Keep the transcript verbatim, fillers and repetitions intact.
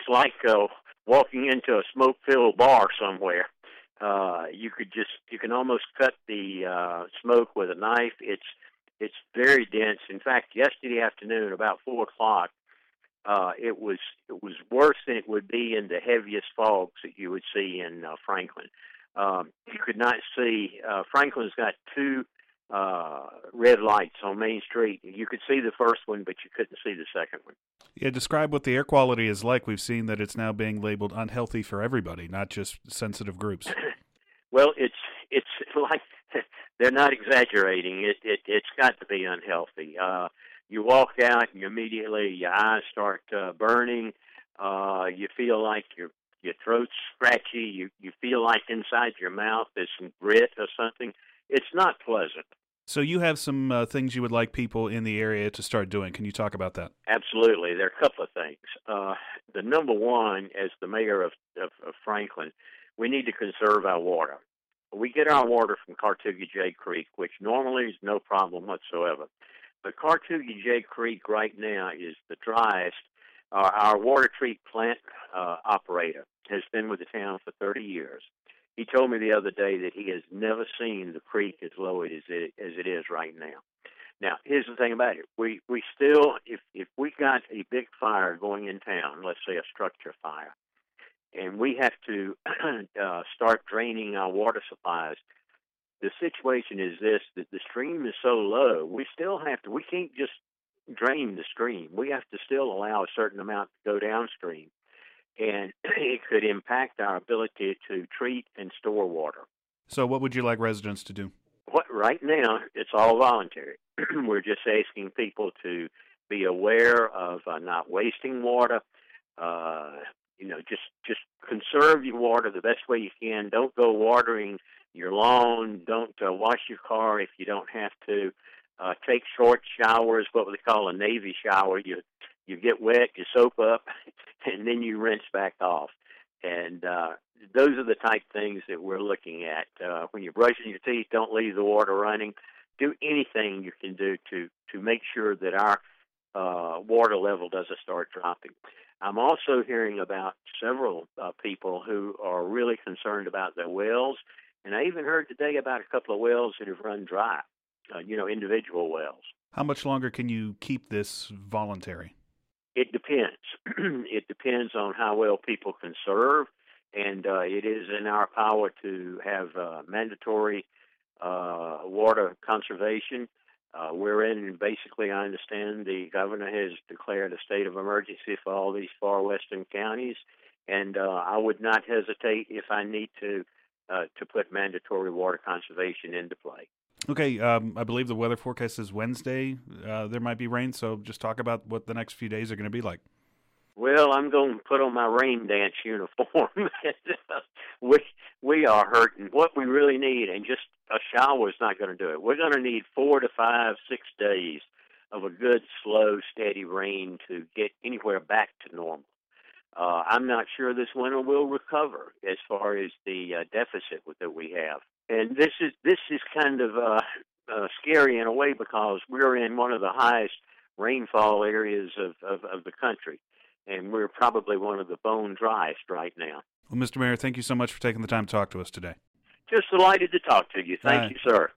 like uh, walking into a smoke-filled bar somewhere. Uh, you could just, you can almost cut the uh, smoke with a knife. It's it's very dense. In fact, yesterday afternoon, about four o'clock, uh, it was it was worse than it would be in the heaviest fogs that you would see in uh, Franklin. Um, you could not see. Uh, Franklin's got two uh, red lights on Main Street. You could see the first one, but you couldn't see the second one. Yeah, describe what the air quality is like. We've seen that it's now being labeled unhealthy for everybody, not just sensitive groups. Well, it's it's like they're not exaggerating. It it it's got to be unhealthy. Uh, you walk out, and immediately your eyes start uh, burning. Uh, you feel like your your throat's scratchy. You you feel like inside your mouth there's some grit or something. It's not pleasant. So you have some uh, things you would like people in the area to start doing. Can you talk about that? Absolutely. There are a couple of things. Uh, the number one, as the mayor of, of, of Franklin, we need to conserve our water. We get our water from Cartooga-J Creek, which normally is no problem whatsoever. But Cartooga-J Creek right now is the driest. Uh, our water treat plant uh, operator has been with the town for thirty years. He told me the other day that he has never seen the creek as low as it, as it is right now. Now, here's the thing about it. We we still, if, if we got a big fire going in town, let's say a structure fire, and we have to uh, start draining our water supplies, the situation is this, that the stream is so low, we still have to, we can't just drain the stream. We have to still allow a certain amount to go downstream. And it could impact our ability to treat and store water. So what would you like residents to do? What right now, it's all voluntary. We're just asking people to be aware of uh, not wasting water. Uh, you know, just just conserve your water the best way you can. Don't go watering your lawn. Don't uh, wash your car if you don't have to. Uh, take short showers, what they call a Navy shower. You you get wet, you soap up, and then you rinse back off. And uh, those are the type things that we're looking at. Uh, when you're brushing your teeth, don't leave the water running. Do anything you can do to, to make sure that our uh, water level doesn't start dropping. I'm also hearing about several uh, people who are really concerned about their wells, and I even heard today about a couple of wells that have run dry, uh, you know, individual wells. How much longer can you keep this voluntary? It depends. It depends on how well people conserve, and uh, it is in our power to have uh, mandatory uh, water conservation. Uh, we're in, basically, I understand the governor has declared a state of emergency for all these far western counties, and uh, I would not hesitate if I need to uh, to put mandatory water conservation into play. Okay, um, I believe the weather forecast is Wednesday. Uh, there might be rain, so just talk about what the next few days are going to be like. Well, I'm going to put on my rain dance uniform. we we are hurting. What we really need, and just a shower is not going to do it. We're going to need four to five, six days of a good, slow, steady rain to get anywhere back to normal. Uh, I'm not sure this winter will recover as far as the uh, deficit that we have. And this is this is kind of uh, uh, scary in a way because we're in one of the highest rainfall areas of, of, of the country, and we're probably one of the bone driest right now. Well, Mister Mayor, thank you so much for taking the time to talk to us today. Just delighted to talk to you. Thank uh, you, sir.